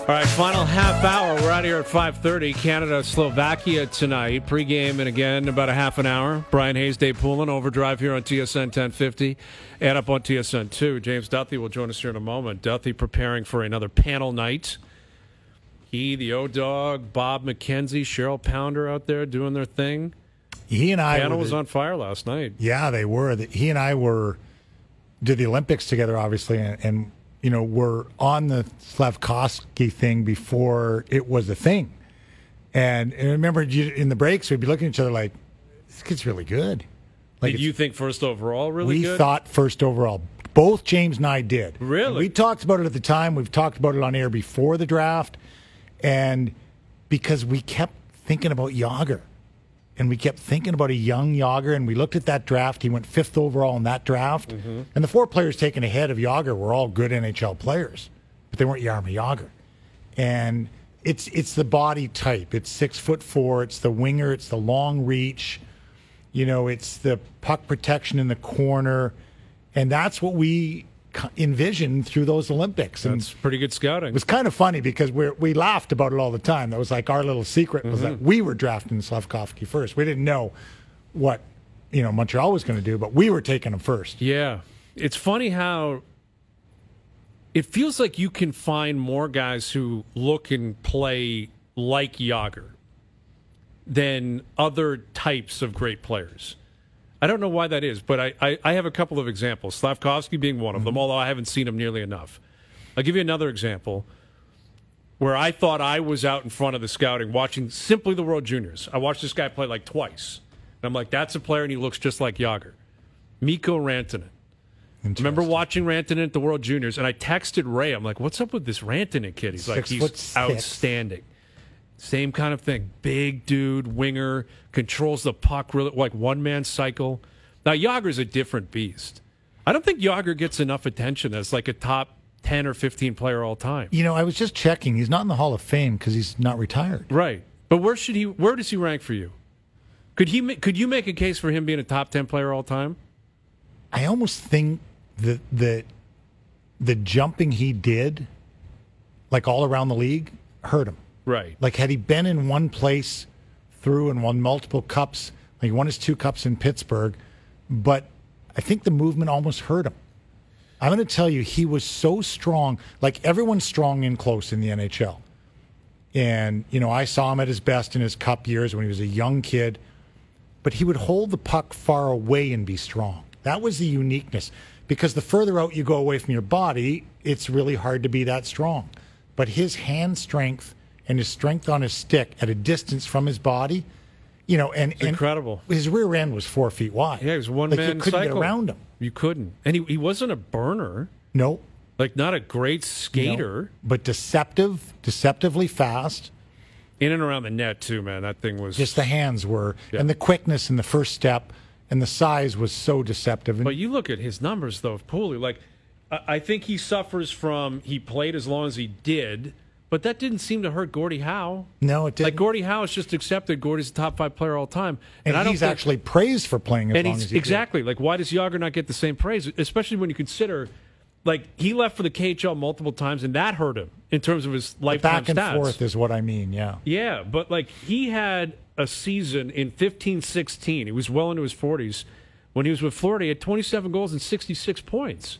All right, final half hour. We're out here at 5:30. Canada, Slovakia tonight. Pre-game and again about a half an hour. Brian Hayes, Dave Poulin, Overdrive here on TSN 1050 and up on TSN 2. James Duthie will join us here in a moment. Duthie preparing for another panel night. He, the O-Dog, Bob McKenzie, Cheryl Pounder out there doing their thing. He and I panel was on fire last night. Yeah, they were. He and I did the Olympics together, obviously, and you know, we're on the Slavkovsky thing before it was a thing. And I remember in the breaks, we'd be looking at each other like, this kid's really good. Like, did you think first overall really good? We thought first overall. Both James and I did. Really? And we talked about it at the time. We've talked about it on air before the draft. And because we kept thinking about Jágr. And we kept thinking about a young Jágr, and we looked at that draft. He went 5th overall in that draft. Mm-hmm. And the 4 players taken ahead of Jágr were all good NHL players, but they weren't Jaromir Jágr. And it's the body type. It's 6'4". It's the winger. It's the long reach. You know, it's the puck protection in the corner. And that's what we envisioned through those Olympics. And that's pretty good scouting. It was kind of funny because we laughed about it all the time. That was like our little secret was that we were drafting Slavkovsky first. We didn't know what, you know, Montreal was going to do, but we were taking him first. Yeah. It's funny how it feels like you can find more guys who look and play like Jágr than other types of great players. I don't know why that is, but I have a couple of examples. Slavkovsky being one of them, although I haven't seen him nearly enough. I'll give you another example where I thought I was out in front of the scouting watching simply the World Juniors. I watched this guy play like twice. And I'm like, that's a player, and he looks just like Jágr. Mikko Rantanen. Remember watching Rantanen at the World Juniors, and I texted Ray. I'm like, what's up with this Rantanen kid? He's like, he's outstanding. Same kind of thing. Big dude, winger, controls the puck, really like one-man cycle. Now, Jágr's a different beast. I don't think Jágr gets enough attention as like a top 10 or 15 player all time. You know, I was just checking. He's not in the Hall of Fame because he's not retired. Right. But where does he rank for you? Could you make a case for him being a top 10 player all time? I almost think that the jumping he did, like all around the league, hurt him. Right. Like, had he been in one place through and won multiple cups, like he won his 2 cups in Pittsburgh, but I think the movement almost hurt him. I'm going to tell you, he was so strong. Like, everyone's strong and close in the NHL. And, you know, I saw him at his best in his cup years when he was a young kid, but he would hold the puck far away and be strong. That was the uniqueness. Because the further out you go away from your body, it's really hard to be that strong. But his hand strength and his strength on his stick at a distance from his body, you know, and incredible. His rear end was 4 feet wide. Yeah, he was one-man cycle. You couldn't get around him. You couldn't. And he wasn't a burner. No. Like, not a great skater. No. But deceptively fast. In and around the net, too, man. That thing was... Just the hands were. Yeah. And the quickness in the first step and the size was so deceptive. But you look at his numbers, though, of Pooley. Like, I think he suffers from he played as long as he did, but that didn't seem to hurt Gordie Howe. No, it didn't. Like, Gordie Howe has just accepted Gordie's a top 5 player all time. And I don't he's actually praised for playing as long as he exactly. did. Like, why does Jágr not get the same praise? Especially when you consider, like, he left for the KHL multiple times, and that hurt him in terms of his lifetime stats. Back and forth is what I mean, yeah. Yeah, but, like, he had a season in 15-16. He was well into his 40s. When he was with Florida, he had 27 goals and 66 points.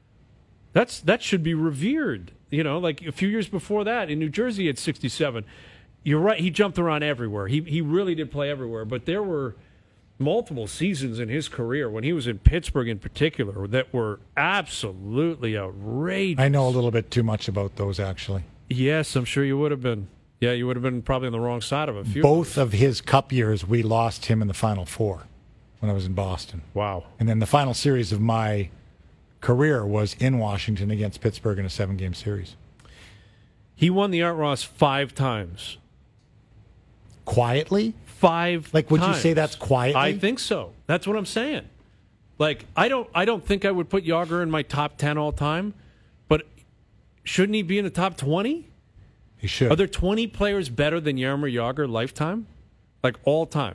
That should be revered. You know, like a few years before that, in New Jersey, he had 67. You're right, he jumped around everywhere. He really did play everywhere. But there were multiple seasons in his career, when he was in Pittsburgh in particular, that were absolutely outrageous. I know a little bit too much about those, actually. Yes, I'm sure you would have been. Yeah, you would have been probably on the wrong side of a few. Both of his Cup years, we lost him in the Final Four when I was in Boston. Wow. And then the final series of my career was in Washington against Pittsburgh in a 7-game series. He won the Art Ross 5 times. Quietly? 5 Like, would times. You say that's quietly? I think so. That's what I'm saying. Like, I don't think I would put Jágr in my top 10 all time, but shouldn't he be in the top 20? He should. Are there 20 players better than Jaromir Jágr lifetime? Like, all time?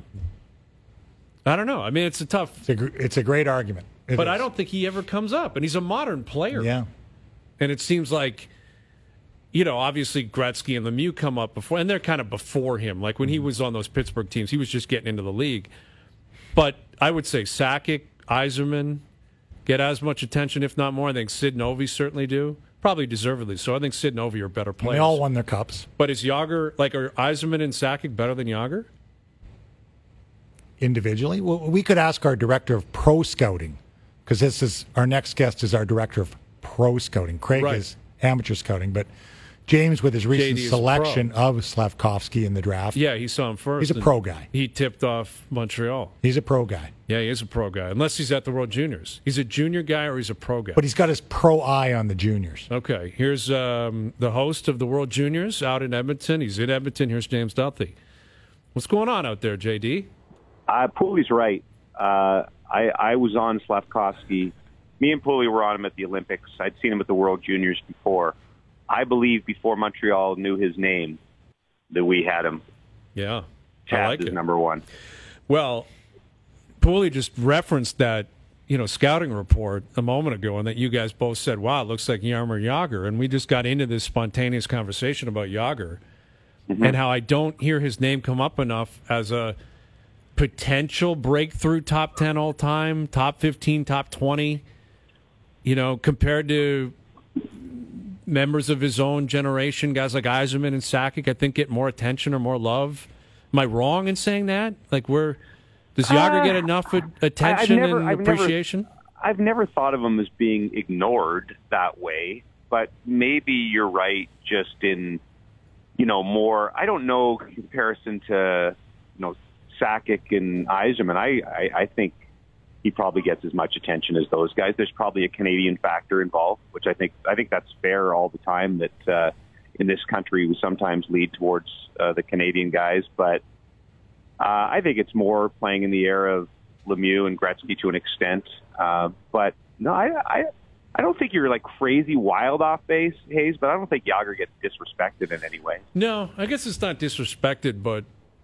I don't know. I mean, it's a tough... It's a great argument. But I don't think he ever comes up. And he's a modern player. Yeah. And it seems like, obviously Gretzky and Lemieux come up before, and they're kind of before him. Like when he was on those Pittsburgh teams, he was just getting into the league. But I would say Sakic, Yzerman get as much attention, if not more. I think Sid and Ovi certainly do. Probably deservedly so. I think Sid and Ovi are better players. They all won their cups. But is Jágr, are Yzerman and Sakic better than Jágr? Individually? Well, we could ask our director of pro scouting, because our next guest is our director of pro scouting. Craig is amateur scouting, but James, with his recent selection of Slafkovsky in the draft. Yeah, he saw him first. He's a pro guy. He tipped off Montreal. He's a pro guy. Yeah, he is a pro guy, unless he's at the World Juniors. He's a junior guy or he's a pro guy. But he's got his pro eye on the juniors. Okay, here's the host of the World Juniors out in Edmonton. He's in Edmonton. Here's James Duthie. What's going on out there, JD? Pooley's right. I was on Slafkovsky. Me and Pooley were on him at the Olympics. I'd seen him at the World Juniors before. I believe before Montreal knew his name that we had him. Yeah. Tabbed as number one. Well, Pooley just referenced that, scouting report a moment ago, and that you guys both said, wow, it looks like Jaromir Jágr. And we just got into this spontaneous conversation about Jágr and how I don't hear his name come up enough as a potential breakthrough top 10 all time, top 15, top 20, compared to members of his own generation, guys like Yzerman and Sakic, I think get more attention or more love. Am I wrong in saying that? Does Jágr get enough attention and appreciation? I've never thought of him as being ignored that way, but maybe you're right just in, more, I don't know, comparison to, Sakic and Yzerman. I think he probably gets as much attention as those guys. There's probably a Canadian factor involved, which I think that's fair all the time, that in this country we sometimes lead towards the Canadian guys. But I think it's more playing in the era of Lemieux and Gretzky to an extent. But no, I don't think you're crazy wild off base, Hayes, but I don't think Jágr gets disrespected in any way. No, I guess it's not disrespected, but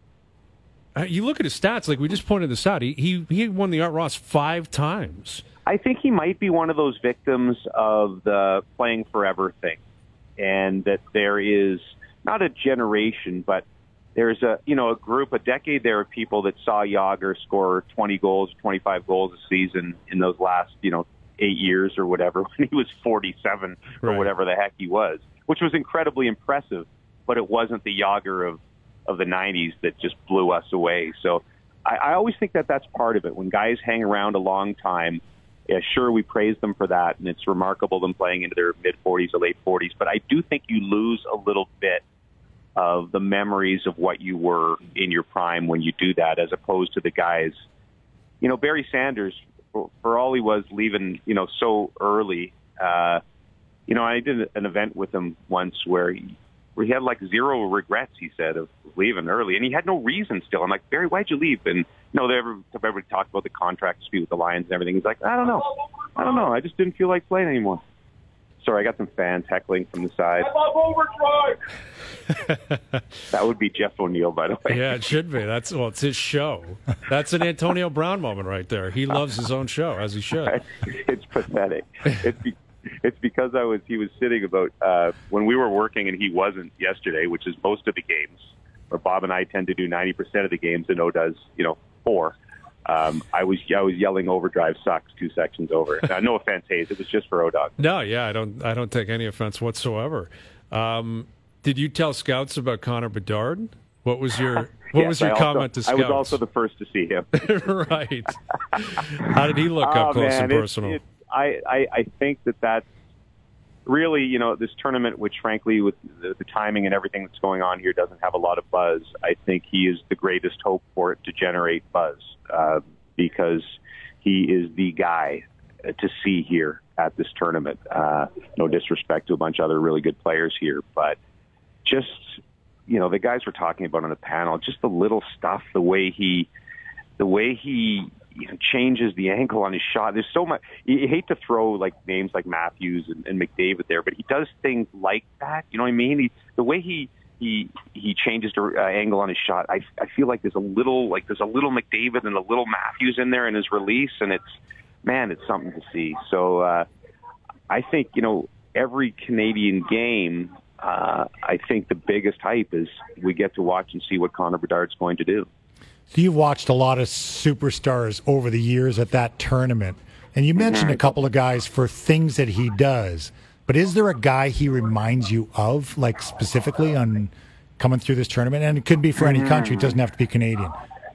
you look at his stats, like we just pointed this out. He won the Art Ross 5 times. I think he might be one of those victims of the playing forever thing, and that there is not a generation, but there's a group, a decade there of people that saw Jágr score 20 goals, 25 goals a season in those last 8 years or whatever, when he was 47 or whatever the heck he was, which was incredibly impressive, but it wasn't the Jágr of the 90s that just blew us away. So I always think that that's part of it. When guys hang around a long time, sure, we praise them for that, and it's remarkable them playing into their mid-40s or late 40s, but I do think you lose a little bit of the memories of what you were in your prime when you do that, as opposed to the guys. Barry Sanders, for all he was leaving, so early, I did an event with him once where he had zero regrets, he said, of leaving early. And he had no reason still. I'm like, Barry, why'd you leave? And, everybody talked about the contract dispute with the Lions and everything. He's like, I don't know. I just didn't feel like playing anymore. Sorry, I got some fans heckling from the side. That would be Jeff O'Neill, by the way. Yeah, it should be. It's his show. That's an Antonio Brown moment right there. He loves his own show, as he should. It's pathetic. It's because he was sitting about when we were working and he wasn't yesterday, which is most of the games, where Bob and I tend to do 90% of the games and O does 4. I was yelling "Overdrive sucks" 2 sections over. No offense, Hayes. It was just for O-Dog. No, yeah, I don't take any offense whatsoever. Did you tell scouts about Connor Bedard? What was your comment to scouts? I was also the first to see him. Right. How did he look up close and personal? I think that's really, this tournament, which frankly, with the timing and everything that's going on here, doesn't have a lot of buzz. I think he is the greatest hope for it to generate buzz, because he is the guy to see here at this tournament. No disrespect to a bunch of other really good players here, but just, the guys we're talking about on the panel, just the little stuff, the way he changes the angle on his shot. There's so much. You hate to throw names like Matthews and McDavid there, but he does things like that. You know what I mean? The way he changes the angle on his shot. I feel like there's a little McDavid and a little Matthews in there in his release, and it's something to see. So I think every Canadian game I think the biggest hype is we get to watch and see what Connor Bedard's going to do. So you've watched a lot of superstars over the years at that tournament, and you mentioned a couple of guys for things that he does. But is there a guy he reminds you of, like specifically on coming through this tournament? And it could be for any country; it doesn't have to be Canadian.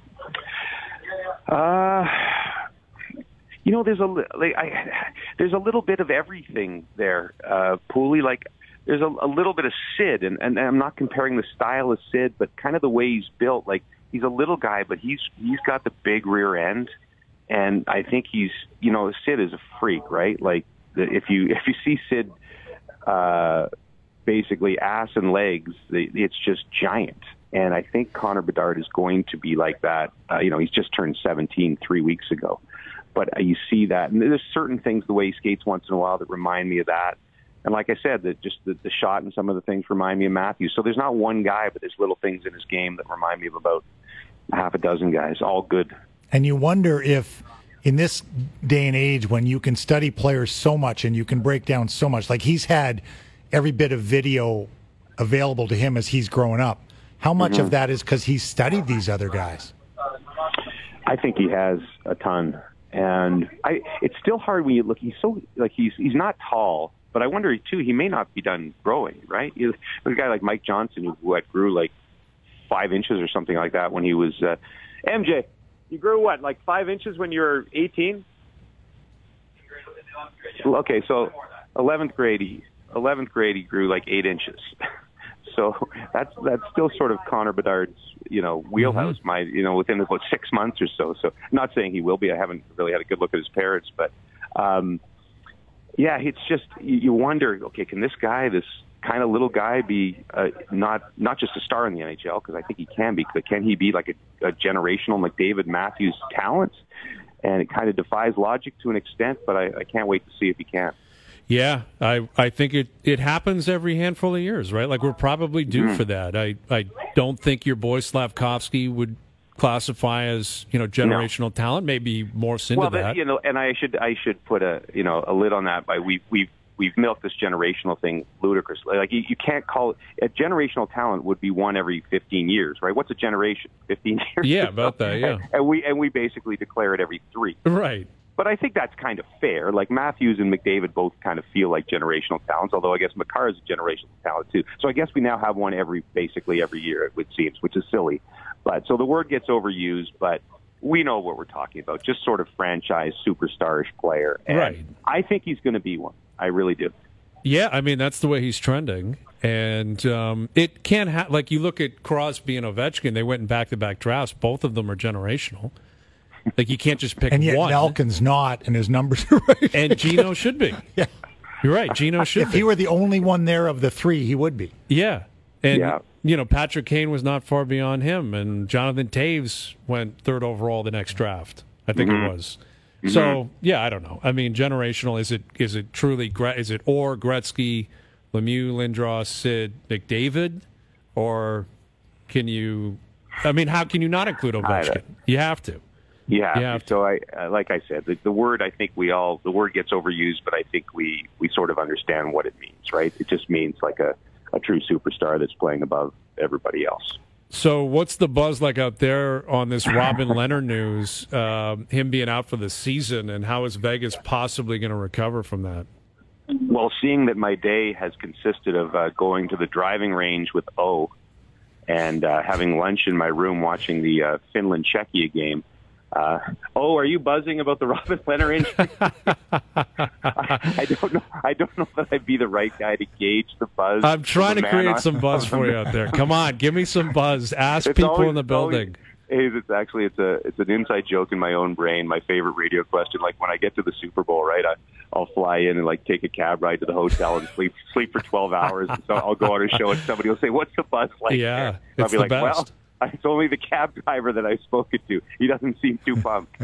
There's a little bit of everything there, Pooley. Like there's a little bit of Sid, and I'm not comparing the style of Sid, but kind of the way he's built. Like he's a little guy, but he's got the big rear end, and I think Sid is a freak, right? Like if you see Sid, basically ass and legs, it's just giant. And I think Connor Bedard is going to be like that. He's just turned 17 3 weeks ago. But you see that. And there's certain things, the way he skates once in a while, that remind me of that. And like I said, the shot and some of the things remind me of Matthews. So there's not one guy, but there's little things in his game that remind me of about half a dozen guys, all good. And you wonder if in this day and age when you can study players so much and you can break down so much, like he's had every bit of video available to him as he's growing up, how much of that is because he's studied these other guys? I think he has a ton. And it's still hard when you look. He's so he's not tall, but I wonder too. He may not be done growing, right? There's a guy like Mike Johnson who grew like 5 inches or something like that when he was MJ. You grew what, like 5 inches when you were 18? Okay, so 11th grade he grew like 8 inches. So that's still sort of Connor Bedard's, wheelhouse. Within about 6 months or so. So I'm not saying he will be. I haven't really had a good look at his parents, but it's just you wonder. Okay, can this guy, this kind of little guy, be not just a star in the NHL? Because I think he can be. But can he be like a generational McDavid Matthews talent? And it kind of defies logic to an extent, but I can't wait to see if he can. Yeah, I think it happens every handful of years, right? Like we're probably due for that. I don't think your boy Slavkovsky would classify as generational talent. Maybe morphs into that. And I should put a lid on that by we've milked this generational thing ludicrously. Like you can't call it a generational talent would be one every 15 years, right? What's a generation? 15 years. Yeah, about that. Yeah, and we basically declare it every 3. Right. But I think that's kind of fair. Like Matthews and McDavid both kind of feel like generational talents, although I guess Makar is a generational talent too. So I guess we now have one basically every year, it seems, which is silly. But so the word gets overused, but we know what we're talking about. Just sort of franchise superstarish player. And right. I think he's going to be one. I really do. Yeah, I mean, that's the way he's trending. And it can't like you look at Crosby and Ovechkin, they went in back-to-back drafts. Both of them are generational. Like you can't just pick one. And yet Malkin's not, and his numbers are right. And Gino should be. Yeah. You're right, Gino should be. If he were the only one there of the 3, he would be. Yeah. And, Patrick Kane was not far beyond him, and Jonathan Taves went 3rd overall the next draft, I think it was. Mm-hmm. So, I don't know. I mean, generational, is it truly, is it Gretzky, Lemieux, Lindros, Sid, McDavid? Or can you, how can you not include Ovechkin? You have to. Yeah. So like I said, the word, I think the word gets overused, but I think we sort of understand what it means, right? It just means like a true superstar that's playing above everybody else. So what's the buzz like out there on this Robin Leonard news, him being out for the season, and how is Vegas possibly going to recover from that? Well, seeing that my day has consisted of going to the driving range with O and having lunch in my room watching the Finland-Czechia game, are you buzzing about the Robin Leonard injury? I don't know that I'd be the right guy to gauge the buzz. I'm trying to create some buzz for you out there. Come on, give me some buzz. Ask people in the building. It's an inside joke in my own brain. My favorite radio question, like when I get to the Super Bowl, right? I'll fly in and like take a cab ride to the hotel and sleep for 12 hours. And so I'll go on a show and somebody will say, "What's the buzz like?" Yeah, I'll it's be the like, best. "Well, it's only the cab driver that I've spoken to. He doesn't seem too pumped."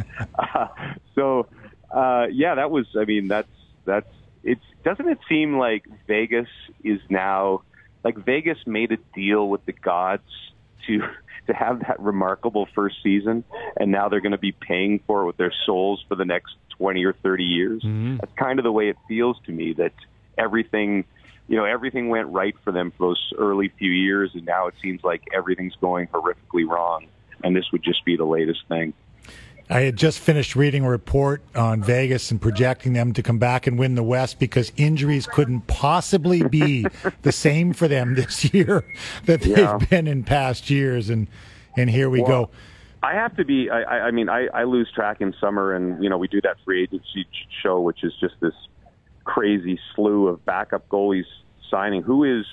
That was. I mean, that's. It doesn't it seem like Vegas is now like Vegas made a deal with the gods to have that remarkable first season, and now they're going to be paying for it with their souls for the next 20 or 30 years. Mm-hmm. That's kind of the way it feels to me, that everything everything went right for them for those early few years, and now it seems like everything's going horrifically wrong, and this would just be the latest thing. I had just finished reading a report on Vegas and projecting them to come back and win the West because injuries couldn't possibly be the same for them this year that they've been in past years. And here we go. I have to be, I lose track in summer, and, we do that free agency show, which is just this crazy slew of backup goalies signing. Who's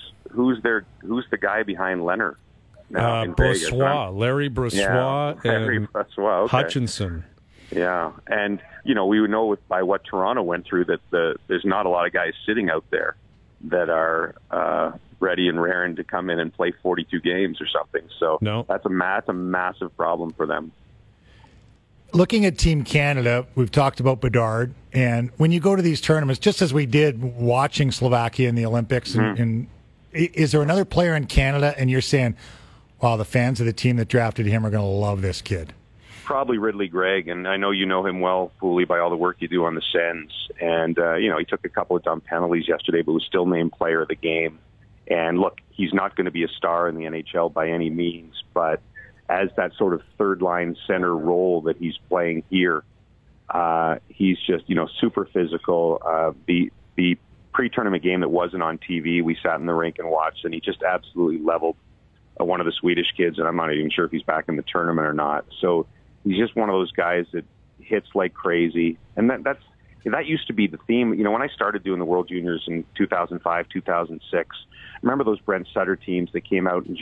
the guy behind Leonard? Brossoit, Larry Brossoit, and Brossoit, okay. Hutchinson. Yeah, and we would know by what Toronto went through that there's not a lot of guys sitting out there that are ready and raring to come in and play 42 games or something. So that's a massive problem for them. Looking at Team Canada, we've talked about Bedard, and when you go to these tournaments, just as we did watching Slovakia in the Olympics, and is there another player in Canada, and you're saying, wow, the fans of the team that drafted him are going to love this kid? Probably Ridley Gregg, and I know you know him well, Pooley, by all the work you do on the Sens. And, he took a couple of dumb penalties yesterday, but was still named player of the game. And, look, he's not going to be a star in the NHL by any means, but as that sort of third-line center role that he's playing here, he's just, super physical. The pre-tournament game that wasn't on TV, we sat in the rink and watched, and he just absolutely leveled one of the Swedish kids, and I'm not even sure if he's back in the tournament or not. So he's just one of those guys that hits like crazy. And that used to be the theme. When I started doing the World Juniors in 2005, 2006, remember those Brent Sutter teams that came out and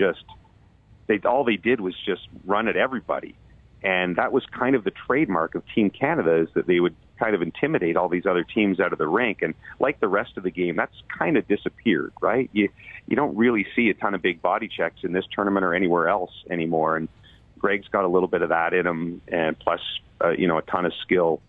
all they did was just run at everybody. And that was kind of the trademark of Team Canada, is that they would kind of intimidate all these other teams out of the rink. And like the rest of the game, that's kind of disappeared, right? You don't really see a ton of big body checks in this tournament or anywhere else anymore. And Greg's got a little bit of that in him, and plus, a ton of skill.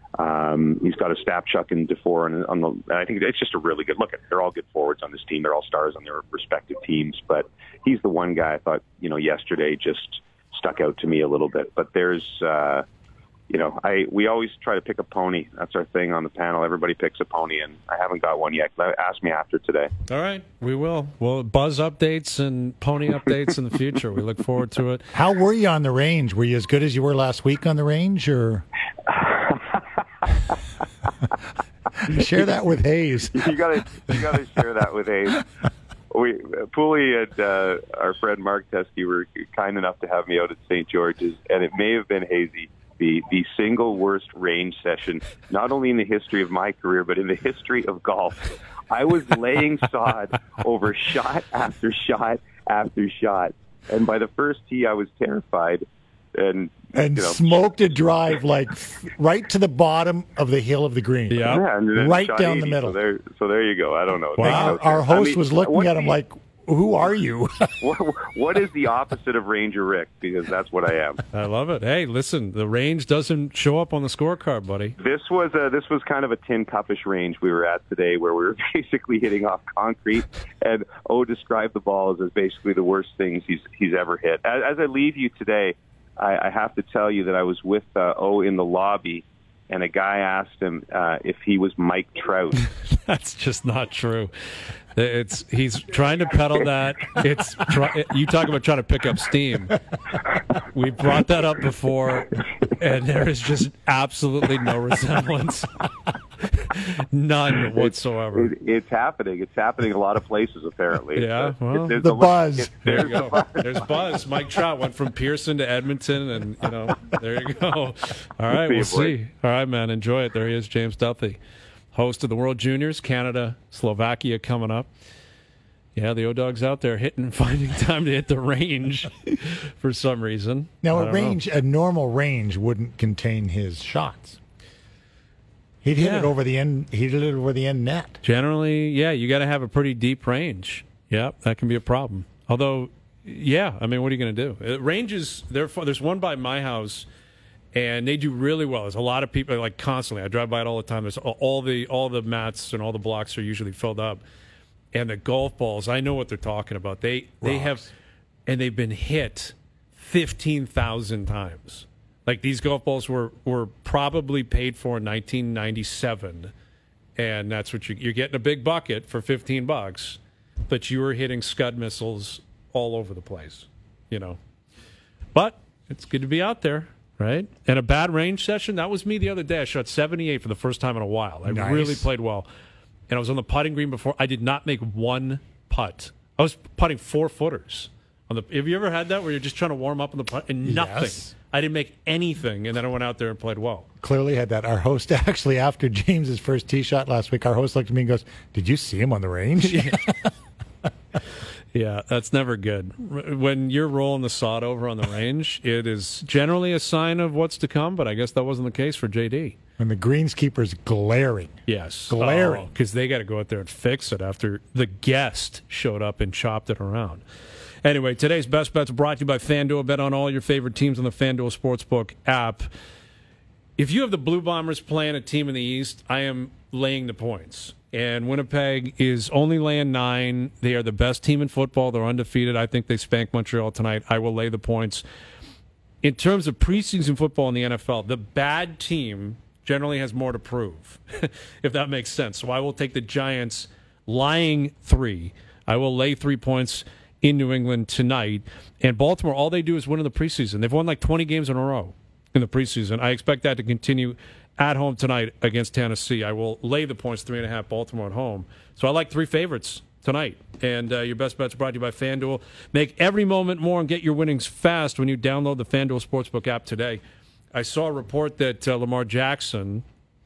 He's got a Stapchuk and Dufour, and I think it's just a really good look. They're all good forwards on this team. They're all stars on their respective teams, but he's the one guy I thought, yesterday just stuck out to me a little bit. But there's, we always try to pick a pony. That's our thing on the panel. Everybody picks a pony, and I haven't got one yet. Ask me after today. All right, we will. Well, Buzz updates and pony updates in the future. We look forward to it. How were you on the range? Were you as good as you were last week on the range, or? Share that with Hayes. You gotta share that with Hayes. Pooley and our friend Mark Teskey were kind enough to have me out at St. George's, and it may have been hazy. The single worst range session, not only in the history of my career, but in the history of golf. I was laying sod over shot after shot after shot, and by the first tee, I was terrified. And smoked a drive like right to the bottom of the hill of the green. Yeah, and right down 80, the middle. So there you go. I don't know. Wow. Our host was looking at him like, who are you? What is the opposite of Ranger Rick? Because that's what I am. I love it. Hey, listen, the range doesn't show up on the scorecard, buddy. This was kind of a tin cupish range we were at today, where we were basically hitting off concrete, and described the ball as basically the worst things he's ever hit. As I leave you today, I have to tell you that I was with in the lobby, and a guy asked him if he was Mike Trout. That's just not true. He's trying to peddle that. You talk about trying to pick up steam. We brought that up before, and there is just absolutely no resemblance. None whatsoever. It's happening. It's happening a lot of places, apparently. Yeah, well, the buzz. There you go. There's buzz. Mike Trout went from Pearson to Edmonton, and there you go. All right, we'll see. All right, man, enjoy it. There he is, James Duthie, host of the World Juniors, Canada, Slovakia coming up. Yeah, the O-Dog's out there finding time to hit the range for some reason. Now, a normal range wouldn't contain his shots. He'd hit it over the end. He'd hit it over the end net. Generally, yeah, you got to have a pretty deep range. Yeah, that can be a problem. Although, yeah, I mean, what are you going to do? Ranges, there's one by my house, and they do really well. There's a lot of people, like, constantly. I drive by it all the time. There's all the mats and all the blocks are usually filled up. And the golf balls, I know what they're talking about. They have, and they've been hit 15,000 times. Like, these golf balls were probably paid for in 1997, And that's what you're getting a big bucket for $15, but you were hitting Scud missiles all over the place, But it's good to be out there, right? And a bad range session, that was me the other day. I shot 78 for the first time in a while. I really played well. And I was on the putting green before. I did not make one putt. I was putting 4-footers. Have you ever had that where you're just trying to warm up on the putt and nothing? Yes. I didn't make anything, and then I went out there and played well. Clearly had that. Our host, actually, after James's first tee shot last week, our host looked at me and goes, "Did you see him on the range?" Yeah, that's never good. When you're rolling the sod over on the range, it is generally a sign of what's to come, but I guess that wasn't the case for JD. And the greenskeeper's glaring. Yes. Glaring. Because they got to go out there and fix it after the guest showed up and chopped it around. Anyway, today's Best Bets brought to you by FanDuel. Bet on all your favorite teams on the FanDuel Sportsbook app. If you have the Blue Bombers playing a team in the East, I am laying the points. And Winnipeg is only laying 9. They are the best team in football. They're undefeated. I think they spank Montreal tonight. I will lay the points. In terms of preseason football in the NFL, the bad team generally has more to prove, if that makes sense. So I will take the Giants lying 3. I will lay 3 points in New England tonight. And Baltimore, all they do is win in the preseason. They've won like 20 games in a row in the preseason. I expect that to continue at home tonight against Tennessee. I will lay the points, 3.5, Baltimore at home. So I like 3 favorites tonight. And your Best Bets brought to you by FanDuel. Make every moment more and get your winnings fast when you download the FanDuel Sportsbook app today. I saw a report that Lamar Jackson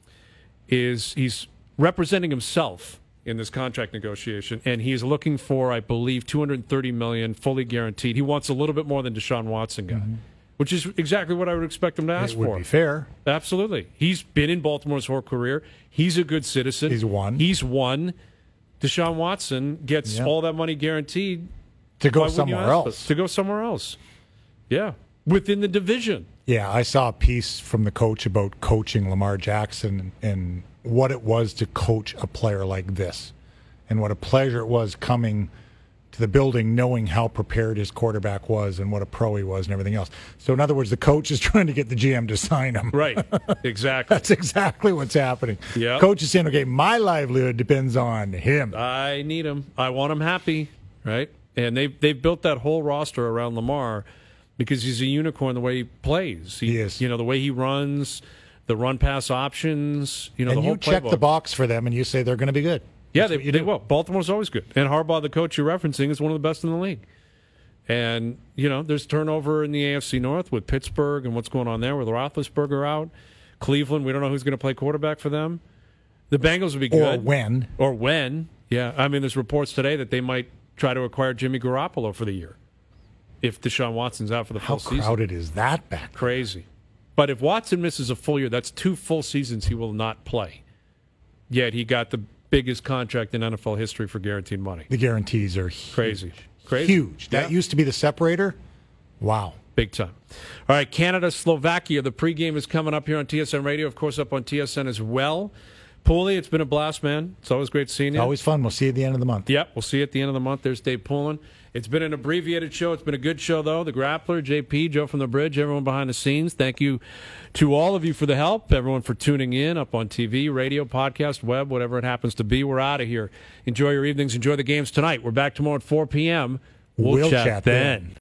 he's representing himself in this contract negotiation, and he's looking for, I believe, $230 million fully guaranteed. He wants a little bit more than Deshaun Watson got. Mm-hmm. Which is exactly what I would expect him to ask for. It would be fair. Absolutely. He's been in Baltimore's whole career. He's a good citizen. He's won. Deshaun Watson gets all that money guaranteed. To go somewhere else. To go somewhere else. Yeah. Within the division. Yeah, I saw a piece from the coach about coaching Lamar Jackson and what it was to coach a player like this. And what a pleasure it was coming to the building knowing how prepared his quarterback was and what a pro he was and everything else. So in other words, the coach is trying to get the GM to sign him. Right, exactly. That's exactly what's happening. Yep. Coach is saying, okay, my livelihood depends on him. I need him. I want him happy, right? And they've built that whole roster around Lamar because he's a unicorn the way he plays. He is. The way he runs, the run-pass options, and the whole you check playbook. the box for them and you say they're going to be good. Yeah, they will. Baltimore's always good. And Harbaugh, the coach you're referencing, is one of the best in the league. And, there's turnover in the AFC North with Pittsburgh and what's going on there with Roethlisberger out. Cleveland, we don't know who's going to play quarterback for them. The Bengals would be good. Or when. Yeah. I mean, there's reports today that they might try to acquire Jimmy Garoppolo for the year if Deshaun Watson's out for the full season. How crowded is that back? Crazy. But if Watson misses a full year, that's 2 full seasons he will not play. Yet he got the biggest contract in NFL history for guaranteed money. The guarantees are huge. Crazy. Huge. That used to be the separator. Wow. Big time. All right, Canada, Slovakia. The pregame is coming up here on TSN Radio, of course, up on TSN as well. Pooley, it's been a blast, man. It's always great seeing you. It's always fun. We'll see you at the end of the month. Yep, we'll see you at the end of the month. There's Dave Poulin. It's been an abbreviated show. It's been a good show, though. The Grappler, JP, Joe from the Bridge, everyone behind the scenes. Thank you to all of you for the help, everyone for tuning in up on TV, radio, podcast, web, whatever it happens to be. We're out of here. Enjoy your evenings. Enjoy the games tonight. We're back tomorrow at 4 p.m. We'll chat then.